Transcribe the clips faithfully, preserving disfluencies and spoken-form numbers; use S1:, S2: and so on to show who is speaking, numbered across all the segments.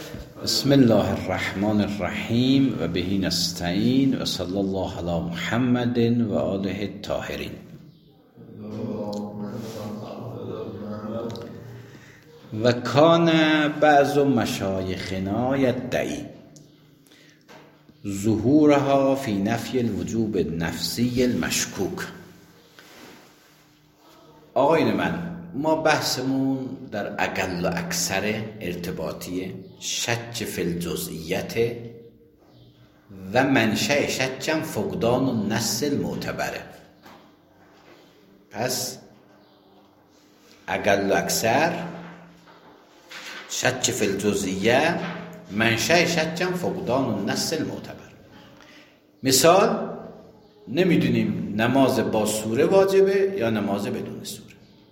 S1: بسم الله الرحمن الرحیم و به نستعین و صلی الله علی محمد و آله الطاهرین. و کان بعض مشایخنا یدعی ظهورها فی نفی الوجوب النفسی المشکوک. آقایون من، ما بحثمون در اقل و اکثر ارتباطیه، شک فی الجزئیت و منشأ شکم فقدان و نص المعتبره. پس اقل و اکثر شک فی الجزئیه، منشأ شکم فقدان و نص المعتبر. مثال، نمیدونیم نماز با سوره واجبه یا نماز بدون سوره.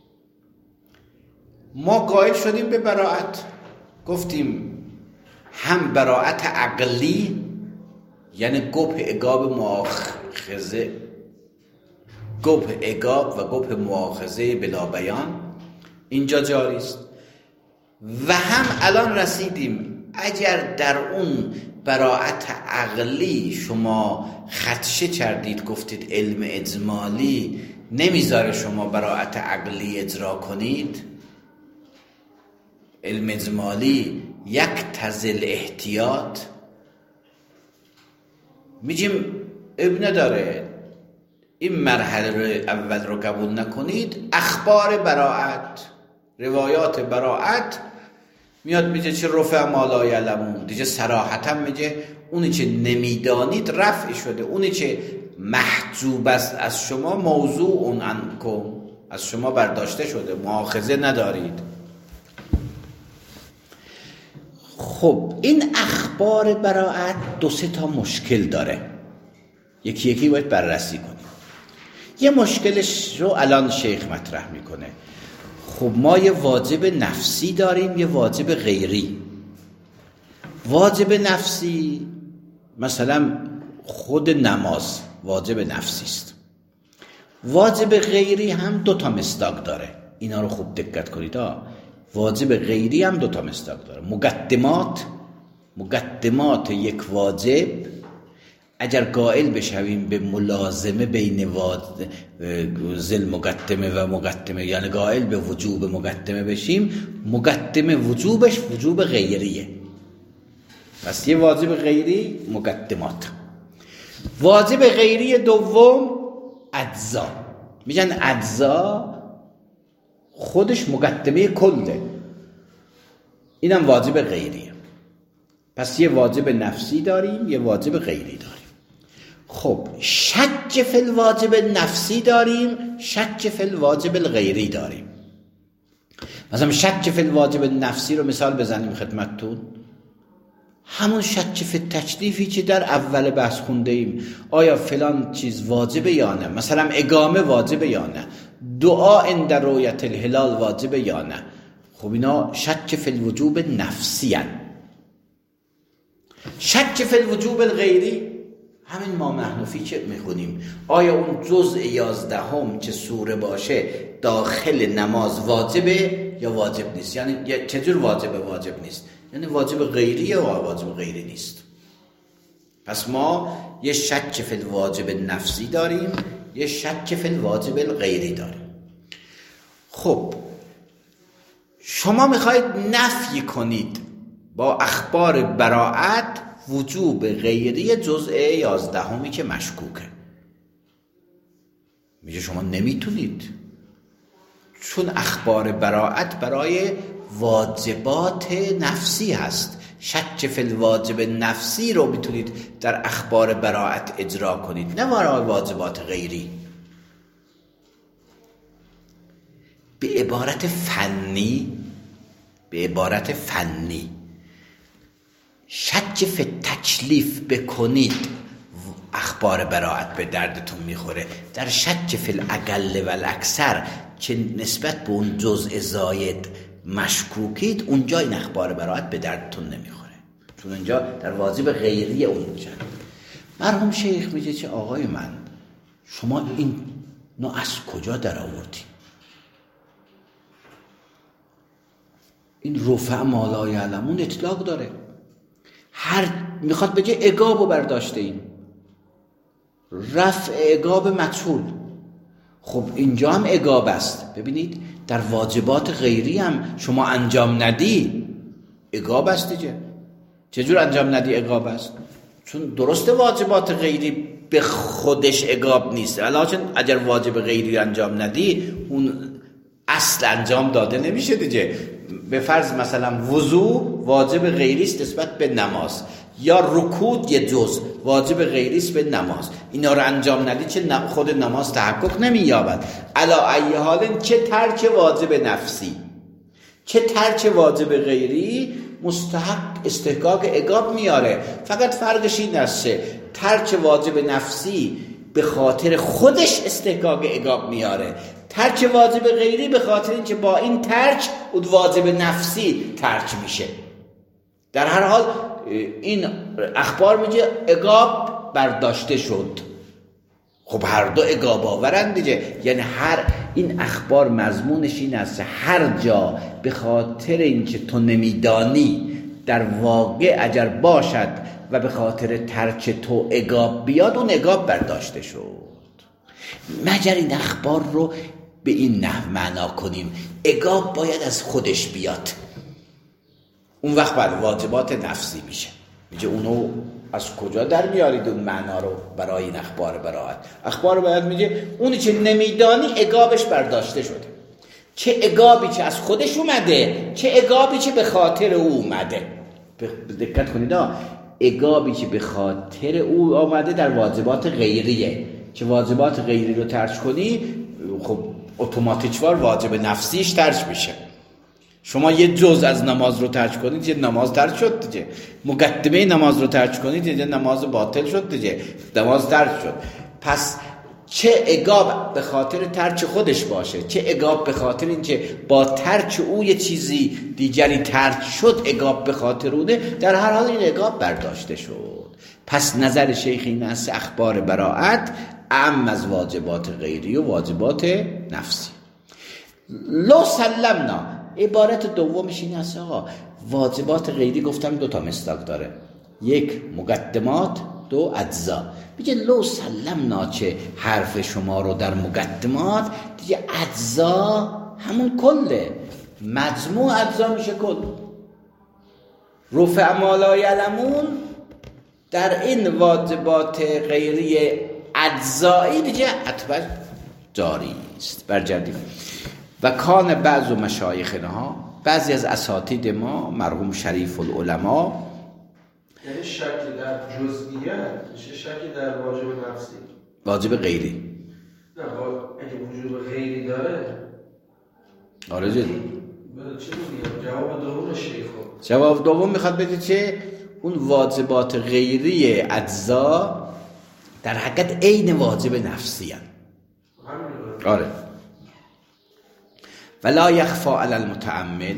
S1: ما قائل شدیم به براءت، گفتیم هم براءت عقلی یعنی گبه اگاب مؤاخذه گبه اگاب و گبه مؤاخذه بلا بیان اینجا جاری است، و هم الان رسیدیم اگر در اون براءت عقلی شما خدشه کردید، گفتید علم اجمالی نمیذاره شما براءت عقلی اجرا کنید، علم اجمالی یک تزل احتیاط، میگیم اب نداره این مرحله اول رو قبول نکنید، اخبار براءت، روایات براءت میاد میگه چه رفع ما لا یعلمون، دیگه صراحتا میگه اونی که نمیدانید رفع شده، اونی که محجوب است از شما موضوع عنکم، از شما برداشته شده، مؤاخذه ندارید. خب این اخبار براءت دو سه تا مشکل داره، یکی یکی باید بررسی کنیم. یه مشکلش رو الان شیخ مطرح میکنه. خب ما یه واجب نفسی داریم، یه واجب غیری. واجب نفسی مثلا خود نماز واجب نفسی است. واجب غیری هم دو تا مصداق داره، اینا رو خوب دقت کنید ها. واجب غیری هم دو تا مصداق داره. مقدمات مقدمات یک واجب اگر قائل بشویم به ملازمه بین ذل مقدمه و مقدمه، یعنی قائل به وجوب مقدمه بشیم، مقدمه وجوبش وجوب غیریه. پس یه واجب غیری مقدمات. واجب غیری دوم اجزا، میگن اجزا خودش مقدمه کله، اینم واجب غیریه. پس یه واجب نفسی داریم، یه واجب غیری داریم. خب شک فی الواجب نفسی داریم، شک فی الواجب الغیری داریم. مثلا شک فی الواجب نفسی رو مثال بزنیم خدمتتون، همون شک فی التکلیفی که در اول بحث خونده ایم، آیا فلان چیز واجبه یا نه، مثلا اقامه واجبه یا نه، دعا عند رؤیت الهلال واجبه یا نه. خب اینا شک فی الوجوب نفسی هن. شک فی الوجوب الغیری همین ما محنوفی که میخونیم، آیا اون جزء یازدهم که سوره باشه داخل نماز واجبه یا واجب نیست، یعنی چجور واجبه واجب نیست، یعنی واجب غیریه و واجب غیری نیست. پس ما یه شک فی الواجب نفسی داریم، یه شک فی الواجب الغیری داریم. خب شما میخواید نفی کنید با اخبار براءت وجوب غیری جزء یازدهمی که مشکوکه. میگه شما نمیتونید، چون اخبار براءت برای واجبات نفسی هست. شک فی الواجب نفسی رو میتونید در اخبار براءت اجرا کنید، نه برای واجبات غیری. به عبارت فنی به عبارت فنی شک فی تکلیف بکنید، اخبار براءت به دردتون میخوره. در شک فی الاقل و الاکثر که نسبت به اون جزء زاید مشکوکید، اونجا این اخبار براءت به دردتون نمیخوره، چون اونجا در واجب غیری اونجا. مرحوم شیخ میگه چه آقای من، شما این نو از کجا در آوردی؟ این رفع ما لا یعلمون اطلاق داره. هر میخواد بگه عقابو برداشته ایم، رفع عقاب مجهول. خب اینجا هم عقاب است. ببینید در واجبات غیری هم شما انجام ندی عقاب است دیگه. چجور انجام ندی عقاب است؟ چون درسته واجبات غیری به خودش عقاب نیست، علاوه اگر واجب غیری انجام ندی اون اصل انجام داده نمیشه دیگه. به فرض مثلا وضو واجب غیری است نسبت به نماز، یا رکوع یه جز واجب غیری است به نماز، اینا رو انجام ندی چه خود نماز تحقق نمییابد. علا ای حال چه ترک واجب نفسی چه ترک واجب غیری مستحق استحقاق عقاب میاره. فقط فرقش این است ترک واجب نفسی به خاطر خودش استحقاق عقاب میاره، ترک واجب غیری به خاطر اینکه با این ترک اون واجب نفسی ترک میشه. در هر حال این اخبار میگه عقاب برداشته شد. خب هر دو عقاب آورند دیگه. یعنی هر این اخبار مضمونش این است هر جا به خاطر اینکه تو نمیدانی در واقع اگر باشد و به خاطر ترک تو عقاب بیاد اون عقاب برداشته شد. مگر این اخبار رو به این نحو معنا کنیم عقاب باید از خودش بیاد، اون وقت بعد واجبات نفسی میشه. میگه اونو از کجا در میارید اون معنا رو برای این اخبار براءت؟ اخبار باید میگه اونی که نمیدانی عقابش برداشته شده، چه عقابی که از خودش اومده چه عقابی که به خاطر او اومده. دقت کنید عقابی که به خاطر او آمده در واجبات غیریه، که واجبات غیری رو ترک کنی خب اتوماتیکوار واجب نفسیش ترک میشه. شما یه جز از نماز رو ترک کنید یه نماز ترک شد دیگه، مقدمه نماز رو ترک کنید یه نماز باطل شد دیگه، نماز ترک شد. پس چه عقاب به خاطر ترک خودش باشه چه عقاب به خاطر اینکه با ترک او یه چیزی دیگری ترک شد عقاب به خاطر اونه، در هر حال این عقاب برداشته شد. پس نظر شیخ این است اخبار براءت اعم از واجبات غیری و واجبات نفسی. لو سلمنا عبارت دومش این است آقا واجبات غیری گفتم دو تا مصداق داره، یک مقدمات دو اجزا. میگه لو سلمنا چه حرف شما رو در مقدمات دیگه اجزا همون کله، مجموع اجزا میشه کل. رفع ما لا یعلمون در این واجبات غیری اجزایی دیگه حتما جاری است. برگردیم و کان بعض مشایخنا بعضی از اساتید ما مرحوم شریف العلماء،
S2: یعنی شکی در جزئیات میشه شکی در واجب نفسی
S1: واجب غیری
S2: نه اگه وجوب غیری داره
S1: آره جدی
S2: چی میگم جواب دوم شیخ
S1: جواب دوم میخواد بگه چه اون واجبات غیری اجزا در حقیقت عین واجب نفسی هن. آره ولا یخفا علی المتأمل.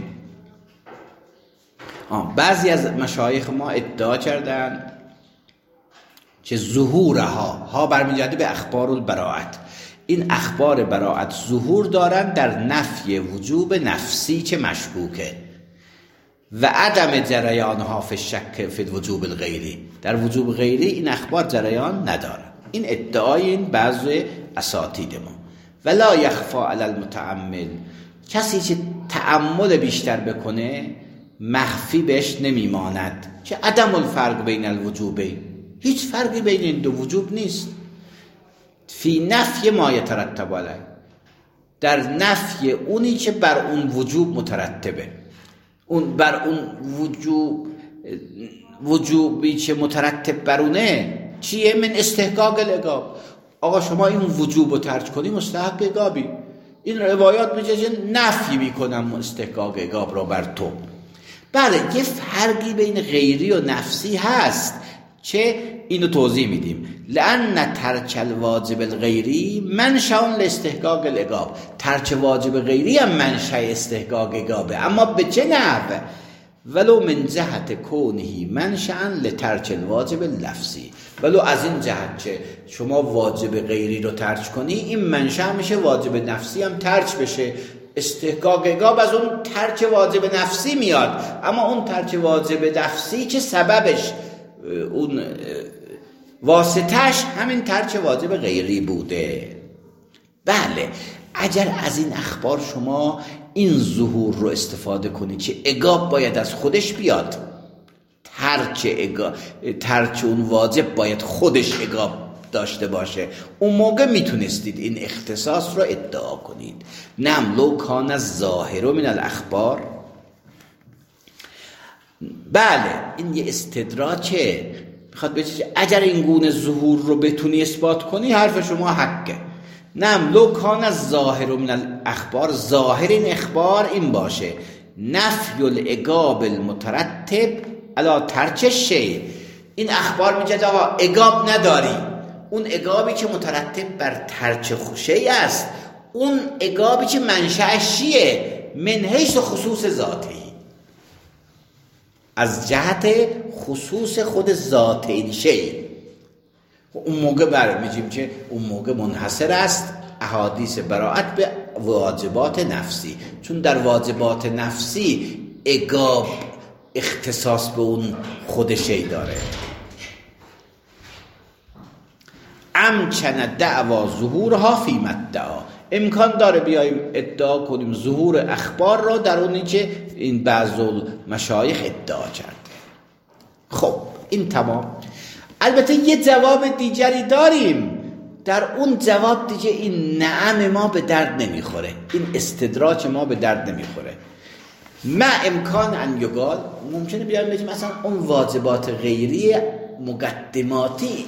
S1: بعضی از مشایخ ما ادعا کردن که ظهورها ها برمیگرده به اخبار البراءت، این اخبار براءت ظهور دارن در نفی وجوب نفسی که مشکوکه و عدم جریانها فی الشک فی الوجوب الغیری، در وجوب غیری این اخبار جریان ندارن. این ادعای این بعضی اساتید ما. ولا یخفا علی المتأمل، کسی که تأمل بیشتر بکنه مخفی بهش نمیماند که عدم الفرق بین الوجوبین، هیچ فرقی بین این دو وجوب نیست. فی نفی ما یترتب علیه، در نفی اونی که بر اون وجوب مترتبه، اون بر اون وجوب وجوبی که مترتب بر اونه چیه؟ من استحقاق العقاب. آقا شما این وجوب رو ترک کنی مستحق عقابی. این روایات میگه نفی میکنم استحقاق عقاب رو بر تو. بله یه فرقی بین غیری و نفسی هست چه اینو توضیح میدیم. لأن ترک الواجب الغیری منشأ لاستحقاق العقاب، ترک واجب غیری هم منشأ استحقاق عقابه، اما به چه نحو؟ ولو من جهت کونه منشأ لترک الواجب اللفظی، ولو از این جهت که شما واجب غیری رو ترک کنی این منشأ میشه واجب نفسی هم ترک بشه، استحقاق اگاب از اون ترک واجب نفسی میاد، اما اون ترک واجب نفسی که سببش اون واسطش همین ترک واجب غیری بوده. بله، اگر از این اخبار شما این ظهور رو استفاده کنی که عقاب باید از خودش بیاد، ترک عقاب، ترک اون واجب باید خودش عقاب داشته باشه، اون موقع میتونستید این اختصاص رو ادعا کنید. نعم لو کان الظاهر من الاخبار. بله، این یه استدراکه، میخواد بگه اگر این گونه ظهور رو بتونی اثبات کنی حرف شما حقه. نعم لو کان الظاهر من الاخبار، ظاهر این اخبار این باشه نفی العقاب المترتب علی ترک شیء، این اخبار میگه آقا عقاب نداری، اون عقابی که مترتب بر ترک شیء است، اون عقابی که منشأش چیه؟ من حیث خصوص ذاتی، از جهت خصوص خود ذات این شیء. اون موقع برمیگیم که اون موقع منحصر است احادیث براءت به واجبات نفسی، چون در واجبات نفسی عقاب اختصاص به اون خود شیء داره. امکن دعوا ظهورها فی مدعا، امکان داره بیاییم ادعا کنیم ظهور اخبار را در اونی که این بعض مشایخ ادعا کرده. خب این تمام. البته یه جواب دیگری داریم، در اون جواب دیگه این نعم ما به درد نمیخوره، این استدراک ما به درد نمیخوره. ما امکان ان یقال، ممکنه بیایم بگیم مثلا اون واجبات غیری مقدماتی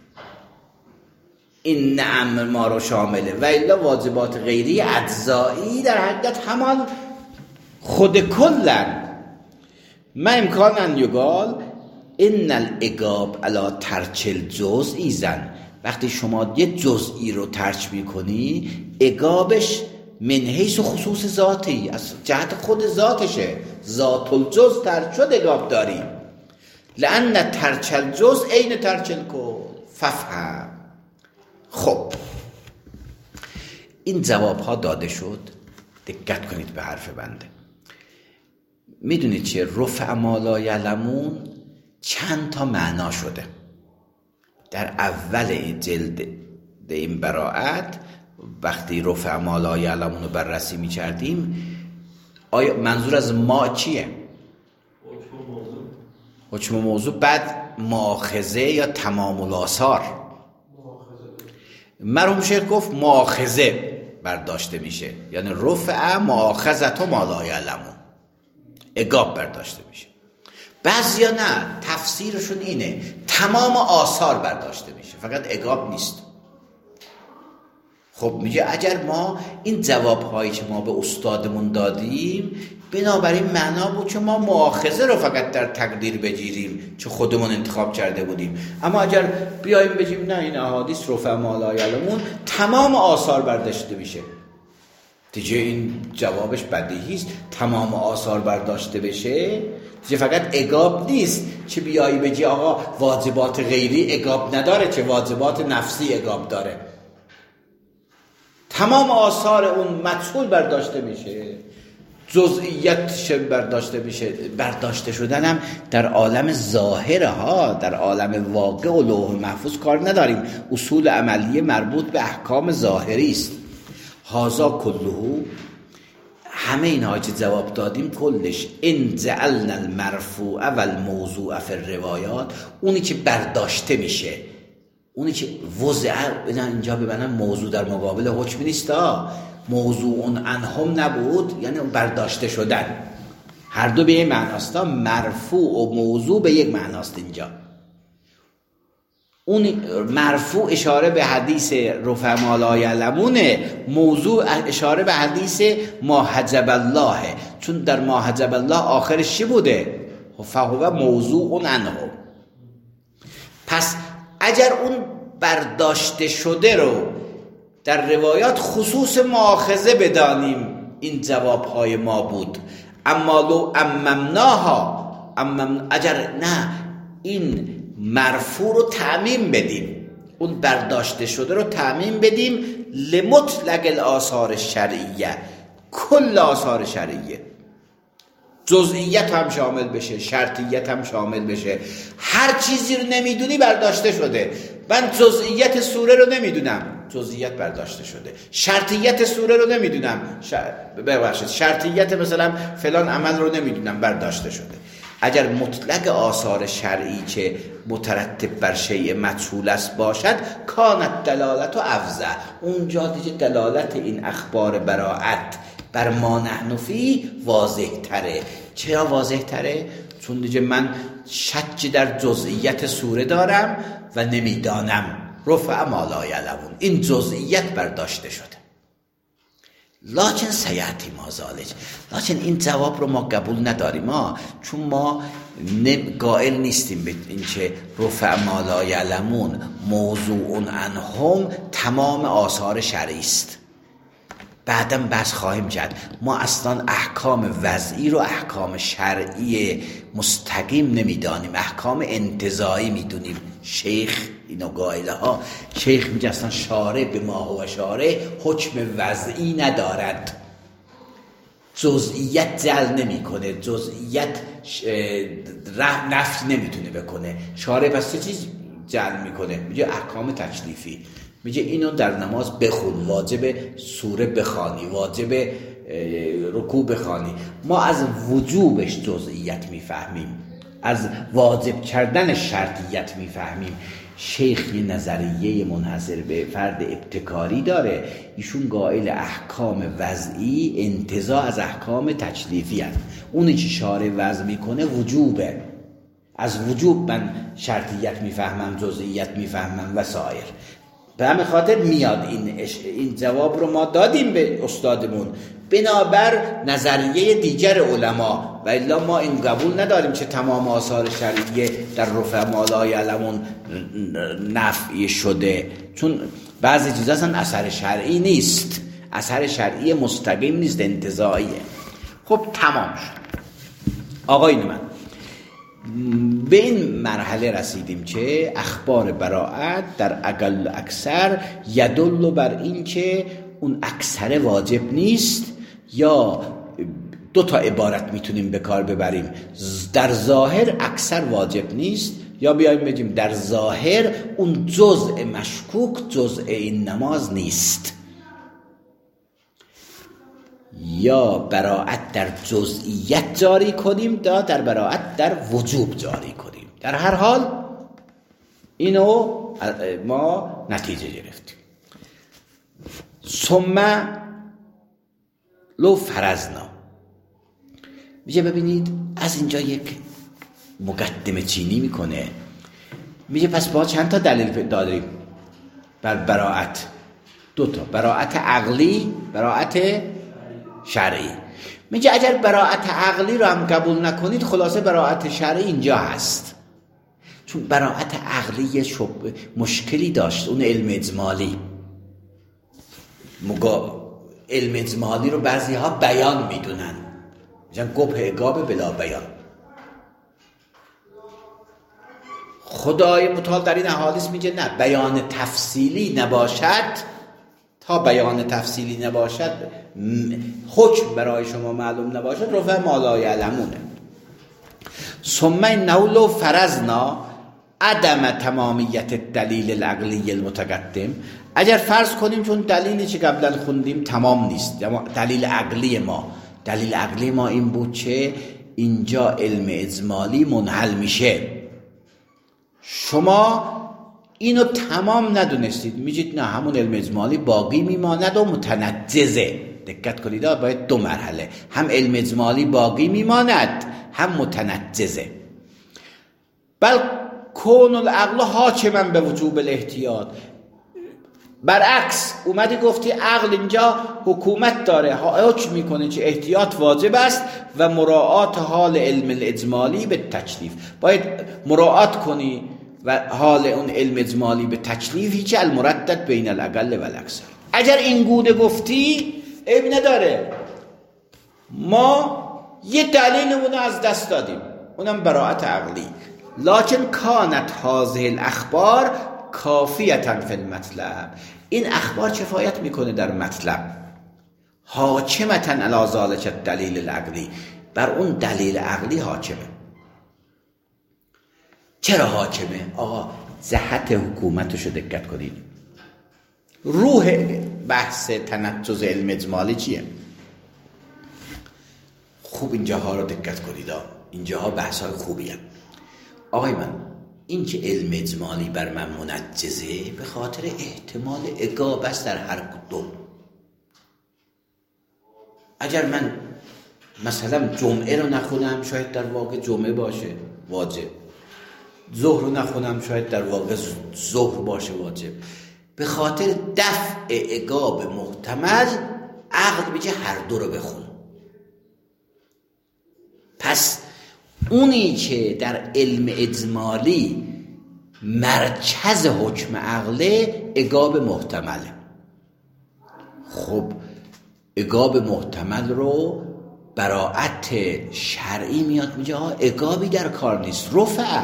S1: این نعم ما رو شامله و الا واجبات غیری اجزایی در حقیقت همان خود کلن. ما امکان ان یقال ان العقاب علی ترک الجزء ایزن، وقتی شما یه جزئی رو ترک میکنی عقابش من حیث خصوص ذاتی، از جهت خود ذاتشه، ذات الجزء ترک شد عقاب داری. لأن ترک الجزء عین ترک الکل ففهم. خب این جواب ها داده شد، دقت کنید به حرف بنده. میدونید چه رفع ما لا یعلمون چند تا معنا شده. در اول جلد این براءت وقتی رفع ما لا یعلمون رو بررسی می‌کردیم، آیا منظور از ما چیه؟ حکم موضوع، بعد ماخذه یا تمام الآثار. مرحوم شیخ گفت ماخذه برداشته میشه، یعنی رفع ماخذه ما لا یعلمون، عقاب برداشته میشه. بعضیا نه، تفسیرشون اینه تمام آثار برداشته میشه، فقط عقاب نیست. خب میگه اگر ما این جوابهایی که ما به استادمون دادیم بنابراین معنا بود که ما مؤاخذه رو فقط در تقدیر بگیریم که خودمون انتخاب کرده بودیم، اما اگر بیایم بگیم نه این احادیث رفع ما لا یعلمون تمام آثار برداشته میشه، دیگه این جوابش بدیهی است. تمام آثار برداشته بشه دیگه فقط عقاب نیست که بیایی بگی آقا واجبات غیری عقاب نداره که واجبات نفسی عقاب داره. تمام آثار اون مجهول برداشته میشه، جزئیات برداشته میشه. برداشته شدن هم در عالم ظاهره ها، در عالم واقع و لوح محفوظ کار نداریم. اصول عملی مربوط به احکام ظاهری است. هازا کلهو، همه اینها که جواب دادیم کلش ان جعلنا المرفوع و الموضوع فی الروایات، اونی که برداشته میشه، اونی که وضع اینجا ببینن موضوع در مقابل حکم نیست، موضوع اون انهم نبود، یعنی برداشته شدن. هر دو به یک معناست، مرفوع و موضوع به یک معناست. اینجا اون مرفوع اشاره به حدیث رفع ما لا یعلمونه، موضوع اشاره به حدیث ما حجب الله، چون در ما حجب الله آخرش چی بوده؟ فهو موضوع عنه. پس اگر اون برداشته شده رو در روایات خصوص مؤاخذه بدانیم، این جوابهای ما بود. اما لو اممناها، امم اگر نه این مرفوع رو تعمیم بدیم، اون برداشته شده رو تعمیم بدیم لمطلق الآثار الشرعیه، کل آثار شرعیه، جزئیت هم شامل بشه، شرطیت هم شامل بشه. هر چیزی رو نمیدونی برداشته شده. من جزئیت سوره رو نمیدونم، جزئیت برداشته شده. شرطیت سوره رو نمیدونم، شر... ببخشید شرطیت مثلا فلان عمل رو نمیدونم، برداشته شده. اگر مطلق آثار شرعی که مترتب بر شیء مجهول است باشد، کانت دلالت و افزع، اونجا دیگه دلالت این اخبار براءت بر ما نحن فی واضح تره. چرا واضح تره؟ چون دیگه من شک در جزئیت سوره دارم و نمیدانم. رفع ما لا یعلمون، این جزئیت برداشته شده. لاکن سیاتی ما ذالک، لاکن این جواب رو ما قبول نداریم ما، چون ما قائل نیستیم به این که رفع ما لا یعلمون موضوع عنهم تمام آثار شرعی است. بعداً بحث خواهیم کرد. ما اصلا احکام وضعی رو احکام شرعی مستقیم نمیدانیم، احکام انتزاعی میدونیم. شیخ اینو قائله ها، شیخ میگه اصلا شارع به ما هو شارع حکم وضعی ندارد، جزئیت جل نمی کنه، جزئیت نفی نمیتونه بکنه. شارع پس چه چیز جل میکنه؟ میگه احکام تکلیفی. میگه اینو در نماز بخون، واجب سوره بخوانی، واجب رکوع بخوانی. ما از وجوبش جزئیت میفهمیم، از واجب کردن شرطیت میفهمیم. شیخ یه نظریه منحصر به فرد ابتکاری داره، ایشون قائل احکام وضعی انتزاع از احکام تکلیفی هست. اونی که شارع وضع میکنه وجوبه، از وجوب من شرطیت میفهمم، جزئیت میفهمم و سایر. به همین خاطر میاد این این جواب رو ما دادیم به استادمون بنابر نظریه دیگر علما، و الا ما این قبول نداریم که تمام آثار شرعیه در رفع ما لا یعلمون نفی شده، چون بعضی چیزا اصلا اثر شرعی نیست، اثر شرعی مستقیم نیست، انتزاعیه. خب تمام شد. آقایون من به این مرحله رسیدیم که اخبار براءت در اقل اکثر یدل بر این که اون اکثر واجب نیست، یا دو تا عبارت میتونیم به کار ببریم. در ظاهر اکثر واجب نیست، یا بیایم بگیم در ظاهر اون جزء مشکوک جزء این نماز نیست. یا براءت در جزئیت جاری کنیم، یا در براءت در وجوب جاری کنیم. در هر حال اینو ما نتیجه گرفتیم. ثم لو فرضنا، میگه ببینید از اینجا یک مقدمه چینی میکنه، میگه پس با چند تا دلیل داریم بر براءت؟ دو تا، براءت عقلی، براءت شرعی. میگه اگر براءت عقلی رو هم قبول نکنید، خلاصه براءت شرعی اینجا هست. چون براءت عقلی شب... مشکلی داشت، اون علم اجمالی. مگا... علم اجمالی رو بعضی ها بیان میدونن، میگن گبه اگاب بلا بیان. خدای متعال در این احادیث میگه نه، بیان تفصیلی نباشد، تا بیان تفصیلی نباشد، حکم برای شما معلوم نباشد، رفع ما لا یعلمونه. ثم انه لو فرضنا عدم تمامیت الدلیل العقلی المتقدم، اگر فرض کنیم چون دلیلی که قبلا خوندیم تمام نیست، دلیل عقلی ما دلیل عقلی ما این بود که اینجا علم اجمالی منحل میشه، شما اینو تمام ندونستید، میگید نه همون علم اجمالی باقی میماند و متنجزه. دقت کنید باید دو مرحله، هم علم اجمالی باقی میماند، هم متنجزه. بل کون العقل حاکما به وجوب الاحتیاط، برعکس اومدی گفتی عقل اینجا حکومت داره، حکم میکنه که احتیاط واجب است و مراعات حال علم الاجمالی به تکلیف، باید مراعات کنی و حال اون علم اجمالی به تکلیفی که المردد بین الاقل و الاکثر. اگر این گونه گفتی عیب نداره، ما یه دلیلمون از دست دادیم، اونم براءت عقلی. لکن کانت هذه الاخبار کافیتا فی المطلب، این اخبار کفایت میکنه در مطلب. حاکمتاً علی ذلک الدلیل العقلی، بر اون دلیل عقلی حاکمه. چرا حاکمه؟ آقا جهت حکومتشو دقت کنید. روح بحث تنجز علم اجمالی چیه؟ خوب اینجاها رو دقت کنید، اینجاها بحث های خوبیه. آقای من، این که علم اجمالی بر من منجزه به خاطر احتمال اگاب است در هر کدوم. اگر من مثلا جمعه رو نخونم شاید در واقع جمعه باشه واجب، ظهر رو نخونم شاید در واقع ظهر باشه واجب. به خاطر دفع اگاب محتمل عقل میگه هر دو رو بخون. پس اونی که در علم اجمالی مرکز حکم عقله اگاب محتمله. خب اگاب محتمل رو براعت شرعی میاد میگه آه اگابی در کار نیست، رفع.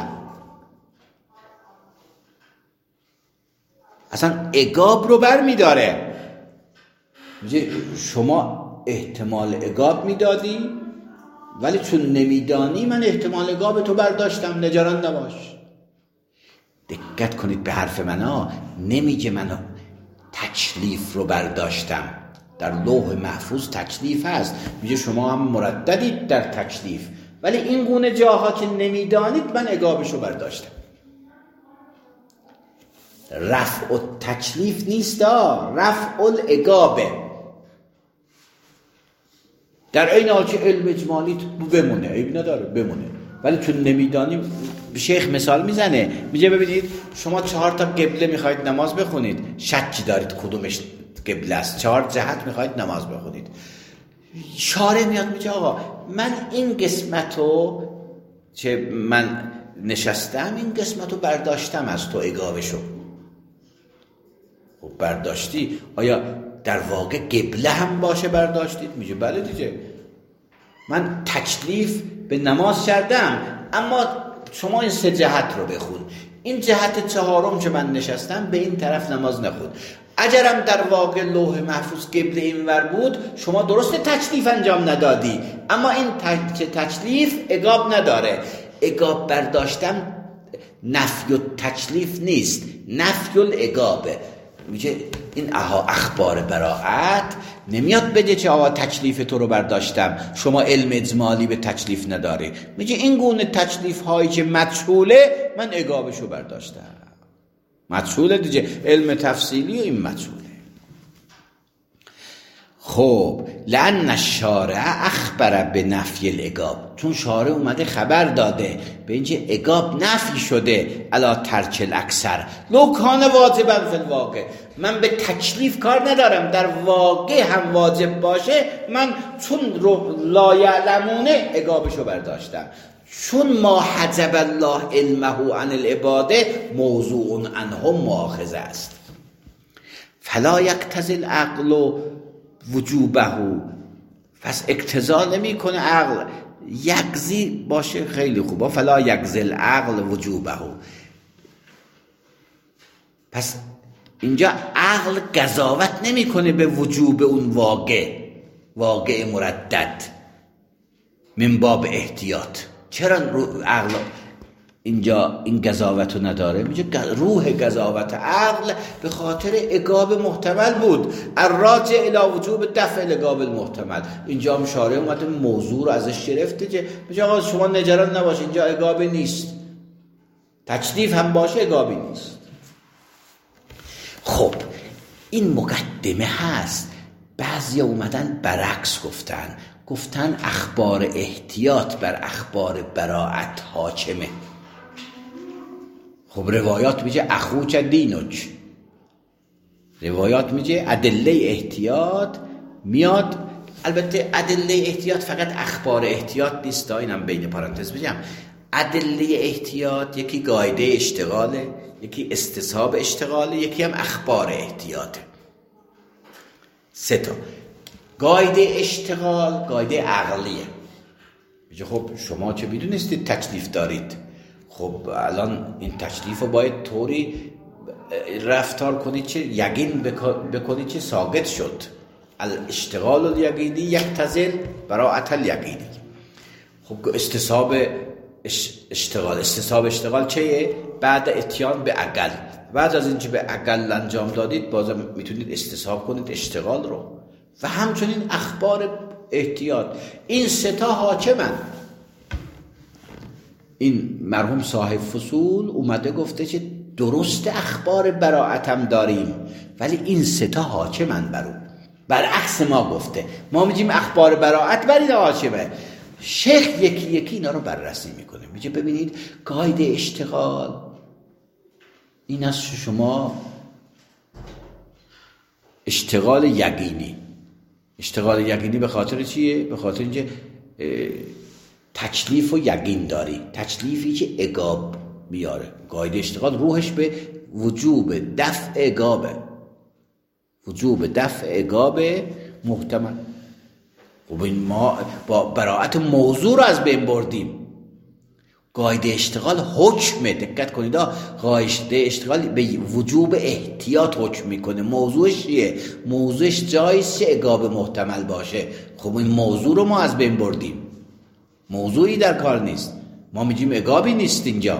S1: اصلا اگاب رو بر میداره. میگه شما احتمال اگاب میدادی ولی چون نمیدانی من احتمال اگاب تو برداشتم، نگران نباش. دقت کنید به حرف من ها، نمیگه من تکلیف رو برداشتم. در لوح محفوظ تکلیف هست، میگه شما هم مرددید در تکلیف، ولی این گونه جاها که نمیدانید من اگابش رو برداشتم. رفع التکلیف نیست، رفع الاگابه. در این حال که علم اجمالی بمونه، عیب نداره بمونه، ولی چون نمیدانیم. شیخ مثال میزنه، میگه ببینید شما چهار تا قبله میخواید نماز بخونید، شکی دارید کدومش قبله است، چهار جهت میخواید نماز بخونید. شارع میاد میگه آقا من این قسمتو که من نشستم این قسمتو برداشتم از تو اگابشو. خب برداشتی، آیا در واقع قبله هم باشه برداشتید؟ میگه بله دیگه، من تکلیف به نماز کردم اما شما این سه جهت رو بخون. این جهت چهارم که من نشستم به این طرف نماز نخون. اگرم در واقع لوح محفوظ قبله اینور بود شما درست تکلیف انجام ندادی، اما این تکلیف اگاب نداره. اگاب برداشتم نفی و تکلیف نیست، نفی الاگابه. میگه این اخبار براعت نمیاد بگه که آقا تکلیف تو رو برداشتم شما علم اجمالی به تکلیف نداری. میگه این گونه تکلیف هایی که مجهوله من اگابش رو برداشتم. مجهوله دیگه، علم تفصیلی و این مجهوله. خب لأن الشارع اخبر به نفی الاگاب، چون شارع اومده خبر داده به اینکه اگاب نفی شده علا ترک الاکثر لو کان واجبا فی الواقع. من به تکلیف کار ندارم، در واقع هم واجب باشه من چون لا یعلمونه اگابشو برداشتم. چون ما حجب الله علمه عن العباده موضوع عنهم مؤاخذه است. فلا یقتضی العقل وجوبه، پس اقتضا نمی کنه عقل یقضی باشه. خیلی خوبه، فلا یقضی العقل وجوبه. پس اینجا عقل قضاوت نمی کنه به وجوب اون واقع واقع مردد من باب احتیاط. چرا عقل اینجا این قضاوت رو نداره؟ میگه روح قضاوت عقل به خاطر اگاب محتمل بود، الراجع الی وجوب دفع الاگاب المحتمل. اینجا هم شارع اومده موضوع رو ازش گرفته که میگه آقا شما نگران نباش اینجا اگاب نیست، تکلیف هم باشه اگابی نیست. خب این مقدمه هست. بعضی اومدن برعکس گفتن، گفتن اخبار احتیاط بر اخبار براعت حاکمه. خب روایات میگه اخوک دینک، روایات میگه ادله احتیاط میاد. البته ادله احتیاط فقط اخبار احتیاط نیست، اینم بین پرانتز بگم. ادله احتیاط یکی قاعده اشتغاله، یکی استصحاب اشتغاله، یکی هم اخبار احتیاطه. سه تا قاعده اشتغال قاعده عقلیه. میگه خب شما چه میدونستید تکلیف دارید؟ خب الان این تکلیف رو باید طوری رفتار کنید چه یقین بکنید چه ساقط شد. الاشتغال الیقینی یقتضی براءت الیقینی. خب استصحاب اشتغال استصحاب اشتغال چیه؟ بعد اتیان به عقل، بعد از اینکه به عقل انجام دادید بازم میتونید استصحاب کنید اشتغال رو. و همچنین اخبار احتیاط، این سه تا حاکمن. این مرحوم صاحب فصول اومده گفته که درست اخبار براءتم داریم ولی این سه تا حاکمن بر اون، برعکس ما گفته. ما میگیم اخبار براءت بر این حاکمه. شیخ یکی یکی اینا رو بررسی میکنه، میگه ببینید قاعده اشتغال این است شما اشتغال یقینی. اشتغال یقینی به خاطر چیه؟ به خاطر اینکه تکلیف و یقین داری، تکلیفی که عقاب بیاره. قاعده اشتغال روحش به وجوب دفع عقابه، وجوب دفع عقاب محتمل. خب این ما با براءت موضوع رو از بین بردیم. قاعده اشتغال حکمه، دقت کنید، قاعده اشتغال به وجوب احتیاط حکم میکنه. موضوعش چیه؟ موضوعش جایز چه عقاب محتمل باشه. خب این موضوع رو ما از بین بردیم، موضوعی در کار نیست، ما میگیم عقابی نیست اینجا.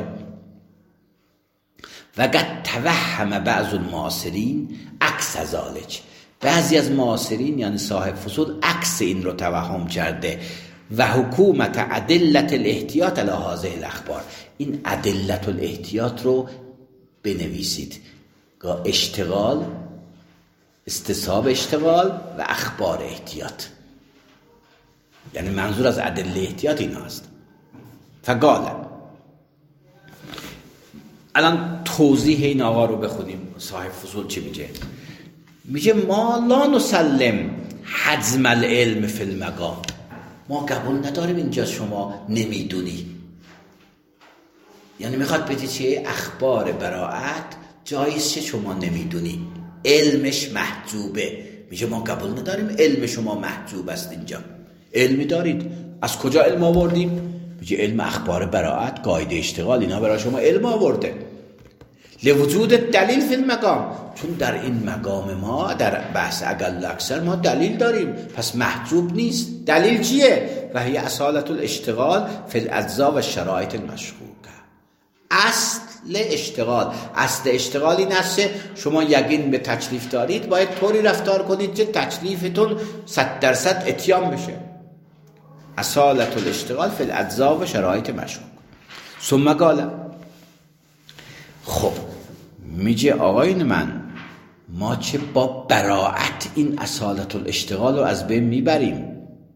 S1: و قد توهم بعض المعاصرین عکس ذلک، بعضی از معاصرین یعنی صاحب فصول عکس این رو توهم کرده. و حکومت ادلت الاحتیاط علی هذه الاخبار، این ادلت الاحتیاط رو بنویسید. اشتغال، استصحاب اشتغال و اخبار احتیاط، یعنی منظور از ادله احتیاط این هست. فقال، الان توضیح این آقا رو بخونیم. صاحب فصول چی میگه؟ میگه ما لا نسلم حزم العلم فی المقام، ما قبول نداریم اینجا شما نمیدونی. یعنی میخواد بگه چه؟ اخبار براءت جایز چه شما نمیدونی، علمش محجوبه. میگه ما قبول نداریم علم شما محجوب است. اینجا علمی دارید، از کجا علم آوردیم؟ میگه علم اخبار براءت، قاعده اشتغال، اینا برای شما علم آورده. لوجود دلیل فی المقام، چون در این مقام ما در بحث اقل اکثر ما دلیل داریم، پس محجوب نیست. دلیل چیه؟ و هی اصالت الاشتغال فی الاجزاء و شرایط المشکوکه. اصل اشتغال، اصل اشتغال این است شما یقین به تکلیف دارید، باید طوری رفتار کنید که تکلیفتون صد درصد اتیان بشه. اصالت الاشتغال فی الاجزاء و شرایط مشکوک. ثم قال، خب میگه آقایون من، ما چه با براءت این اصالت الاشتغال رو از بین میبریم؟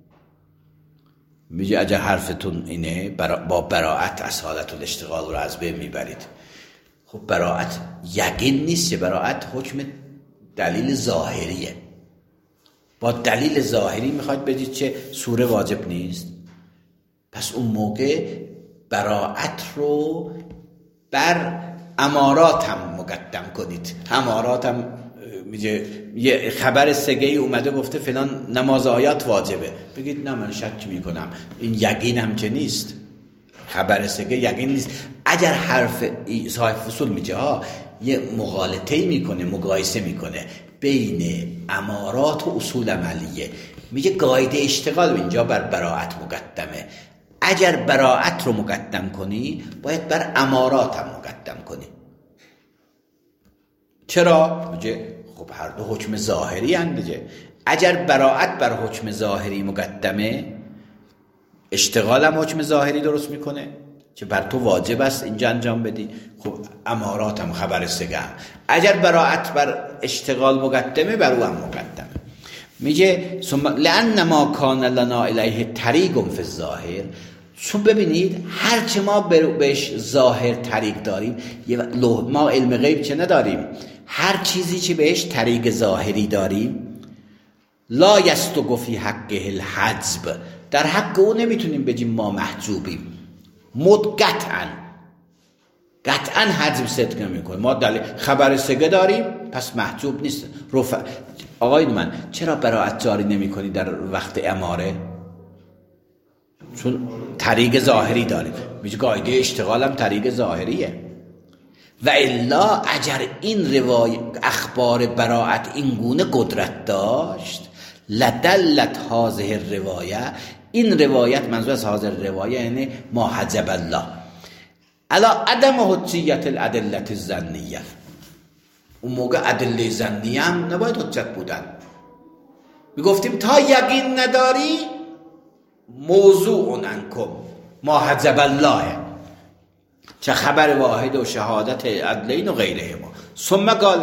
S1: میگه اگه حرفتون اینه برا با براءت اصالت الاشتغال رو از بین میبرید، خب براءت یقین نیست، براءت حکم دلیل ظاهریه. با دلیل ظاهری میخواید بگید چه سوره واجب نیست؟ پس اون موقع براءت رو بر امارات هم مقدم کنید. امارات هم میگه یه خبر سگهی اومده گفته فلان نماز آیات واجبه، بگید نه من شک میکنم، این یقین هم که نیست، خبر سگه یقین نیست. اگر حرف صاحب فصول میگه ها یه مغالطه میکنه، مقایسه میکنه بین امارات و اصول عملیه، میگه قاعده اشتغال اینجا بر براءت مقدمه. اگر براءت رو مقدم کنی باید بر امارات هم مقدم کنی. چرا؟ میگه خب هر دو حکم ظاهری اندیجه. اگر براءت بر حکم ظاهری مقدمه، اشتغال هم حکم ظاهری درست میکنه که بر تو واجب است اینجا انجام بدی. خب امارات هم خبر سگه هم. اگر براءت بر اشتغال مقدمه بر او هم مقدمه. میگه لأن ما کان لنا الیه طریق فی الظاهر، چون ببینید هرچه ما بهش ظاهر طریق داریم، ما علم غیب چه نداریم، هر چیزی که بهش طریق ظاهری داریم لا یستوق فی حقه الحجب، در حق او نمیتونیم بگیم ما محجوبیم. مدقطعا قطعا حجب صدق نمیکنه. ما دلیل خبر سگه داریم پس محجوب نیست. رفع آقای من چرا براءت جاری نمی کنی در وقت اماره؟ چون طریق ظاهری داریم. میگه قاعده اشتغال هم طریق ظاهریه. و الا اگر این روایت اخبار براءت این گونه قدرت داشت لدلت هذه الروایه، این روایت منظور از هذه الروایه یعنی ما حجب الله علی عدم حجیت الادله الظنیه. اون موقع ادله ظنیه هم نباید حجت بودن. میگفتیم تا یقین نداری موضوع عنکم ما حجب الله، چه خبر واحد و شهادت عدلین و غیره ما. ثم قال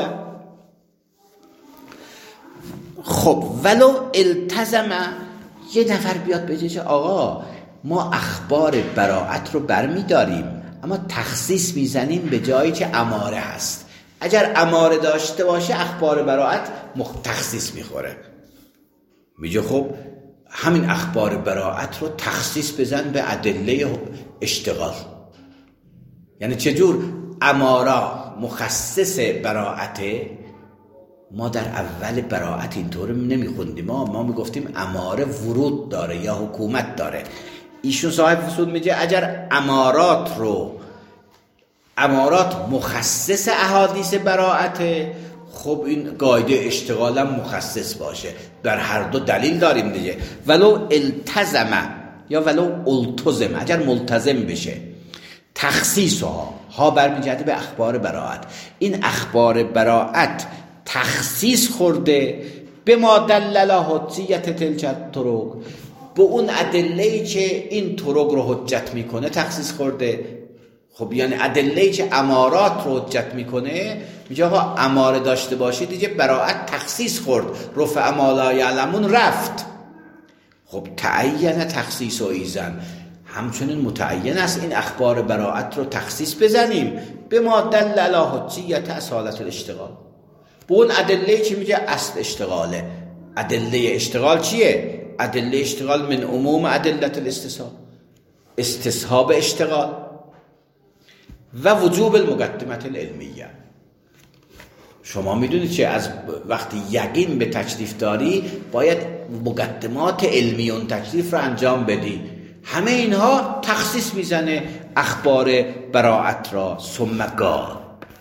S1: خب ولو التزم، یه نفر بیاد بگه آقا ما اخبار براءت رو برمی داریم اما تخصیص میزنیم به جایی که اماره هست. اگر اماره داشته باشه اخبار براءت تخصیص میخوره. میگه خب همین اخبار براءت رو تخصیص بزن به ادله اشتغال. یعنی چجور امارا مخصص براءته؟ ما در اول براءت اینطور نمیخوندیم، ما ما میگفتیم اماره ورود داره یا حکومت داره. ایشون صاحب فصول میگه اگر امارات رو امارات مخصص احادیث براءته، خب این قاعده اشتغال هم مخصص باشه. در هر دو دلیل داریم دیگه. ولو التزم یا ولو التزم، اگر ملتزم بشه تخصیص ها ها برمیگرده به اخبار براءت. این اخبار براءت تخصیص خورده به ما دلل حجیت تلک الطرق، به اون ادله‌ای که این طرق رو حجت میکنه تخصیص خورده. خب یعنی ادله‌ای که امارات رو حجت میکنه، میگه آقا اماره داشته باشید دیگه براءت تخصیص خورد، رفع ما لا یعلمون رفت. خب تعین تخصیص و ایزن، همچنین متعین است این اخبار براءت رو تخصیص بزنیم به ما دلل حجیت اصالت الاشتغال، به اون ادله‌ای که میگه اصل اشتغاله. ادله اشتغال چیه؟ ادله اشتغال من عموم ادلت الاستصحاب، استصحاب اشتغال و وجوب المقدمت العلمیه. شما میدونید چه از وقتی یقین به تکلیف داری باید مقدمات علمی اون تکلیف رو انجام بدی. همه اینها تخصیص میزنه اخبار براءت را. ثم قال،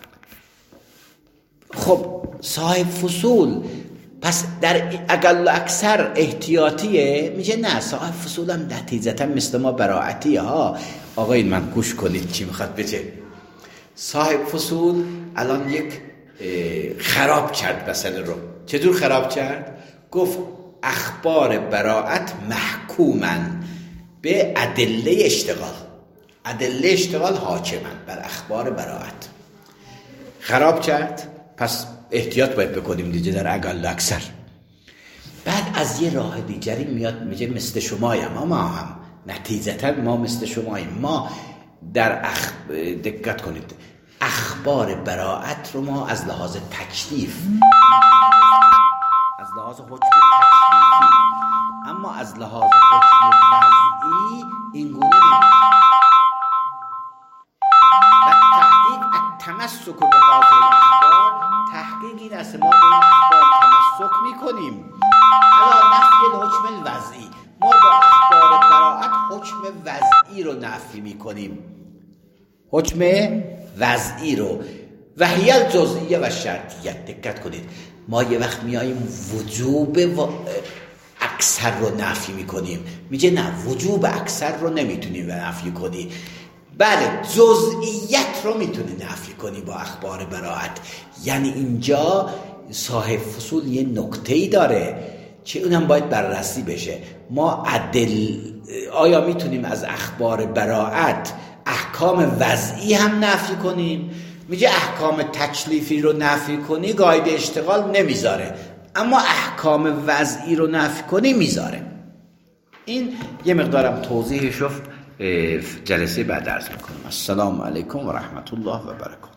S1: خب صاحب فصول پس در اقل و اکثر احتیاطیه؟ میگه نه، صاحب فصول هم نتیجتا مثل ما براءتیه ها. آقایین من گوش کنید چی میخواد بگه. صاحب فصول الان یک خراب کرد مسئله رو. چطور خراب کرد؟ گفت اخبار براءت محکومن به ادله اشتغال، ادله اشتغال حاکمن بر اخبار براءت. خراب کرد. پس احتیاط باید بکنیم دیگه در اقل اکثر. بعد از یه راه دیگری میاد میگه مثل شمایم، ما هم نتیجتا ما مثل شماییم. ما در اخ... دقت کنید اخبار براءت رو ما از لحاظ تکلیف، از لحاظ حکم تکلیفی، اما از لحاظ حکم وضعی این گونه و تحقیق التمسک به هذه الاخبار، تحقیق این است ما به این اخبار تمسک میکنیم علی نفی الحکم الوضعی، ما با اخبار براءت حکم وضعی رو نفی میکنیم، حکم وضعی رو. و هی الجزئیه و شرطیت. دقت کنید ما یه وقت میاییم وجوب و اکثر رو نفی میکنیم، میگه نه وجوب اکثر رو نمیتونیم نفی کنی، بله جزئیت رو میتونی نفی کنی با اخبار براءت. یعنی اینجا صاحب فصول یه نکته‌ای داره که اونم باید بررسی بشه. ما عدل آیا میتونیم از اخبار براءت احکام وضعی هم نفی کنیم؟ میگه احکام تکلیفی رو نفی کنی قاعده اشتغال نمیذاره، اما احکام وضعی رو نفی کنی میذاره. این یه مقدارم توضیح شفت، جلسه بعد عرض میکنم. السلام علیکم و رحمت الله و برکاته.